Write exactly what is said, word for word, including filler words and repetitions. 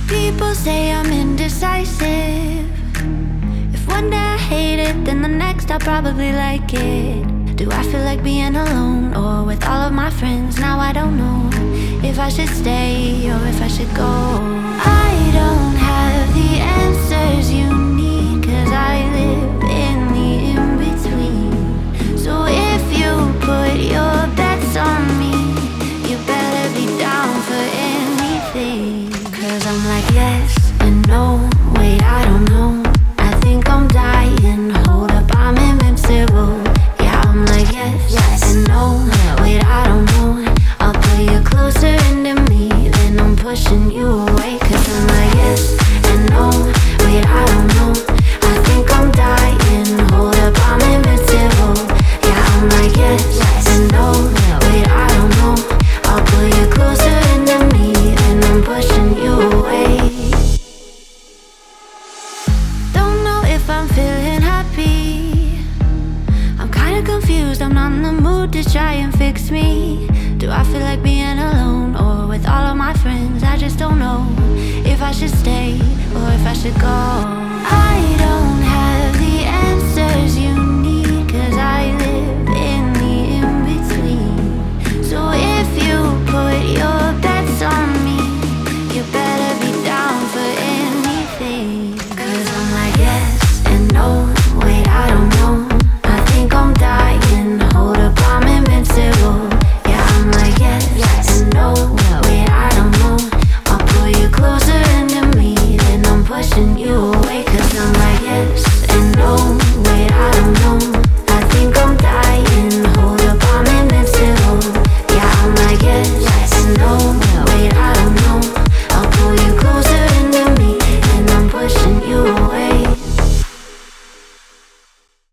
People say I'm indecisive. If one day I hate it, then the next I'll probably like it. Do I feel like being alone or with all of my friends? Now I don't know if I should stay or if I should go. I don't have the answers you need, 'cause I live in the in-between. So if you put your bets on me, you better be down for anything. 'Cause I'm like yes and no, wait I don't know, I think I'm dying, hold up I'm invincible. Yeah, I'm like yes, yes and no, wait I don't know, I'll pull you closer into me, then I'm pushing you away. 'Cause I'm like yes and no, wait I don't know, I think I'm dying, hold up I'm invincible. Yeah, I'm like yes, yes and no, wait I don't know, I'll pull you closer into me, then I'm pushing you away. Don't know if I'm feeling happy, I'm kinda confused, I'm not in the mood to try and fix me. Do I feel like being alone or with all of my friends? I just don't know if I should stay or if I should go.